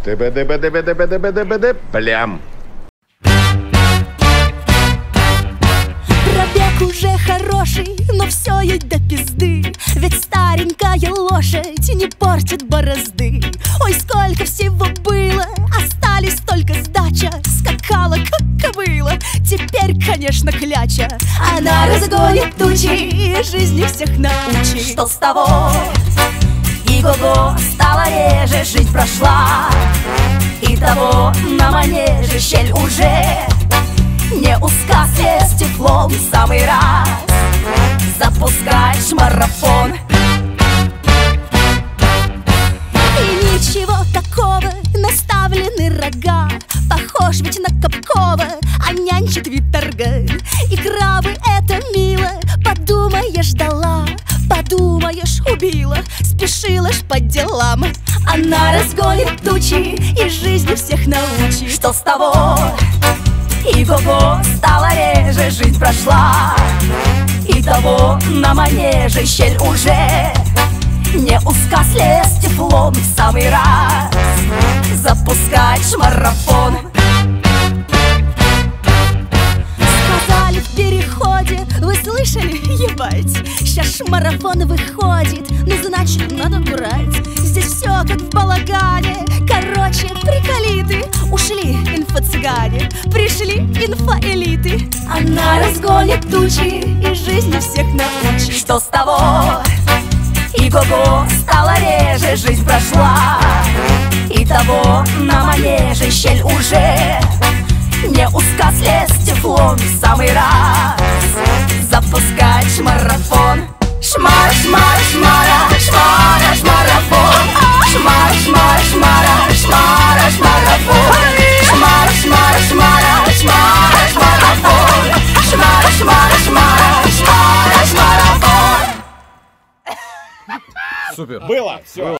Плям. Пробег уже хороший, но все ей до пизды. Ведь старенькая лошадь не портит борозды. Ой, сколько всего было, остались только сдача. Скакала, как кобыла, теперь, конечно, кляча. Она разгонит тучи и жизни всех научит. Что с того? Иго-го, стала реже, жизнь прошла. И того на манеже щель уже не узка, слезть теплом в самый раз. Запускаешь марафон. И ничего такого, наставлены рога. Похож ведь на Капкова, а нянчит вид торга. И крабы это мило, подумаешь, дала. Подумаешь, убила, спешила ж по делам. Она разгонит тучи и жизнью всех научит. Что с того? Иго-го, стала реже, жизнь прошла. И того на манеже щель уже не узка, слезть теплом в самый раз. Запускаешь марафон. Сказали в переходе, вы слышали, ебать? Сейчас марафон выходит, ну значит надо брать. Здесь все как в балагане. Короче, приколиты. Ушли инфо-цыгане, пришли инфо-элиты. Она разгонит тучи и жизни всех научит. Что с того? Иго-го, стала реже, жизнь прошла. И того на манеже щель уже не узка, слезть теплом в самый раз. Запускаешь марафон. Шмара, шмара, шмара, шмара, шмарафон. Шмара, шмара, шмара, шмара, шмарафон. Шмара, шмара, шмара, шмара, шмарафон. Шмара, шмара, шмара, шмара, шмарафон. Супер. Было. Все.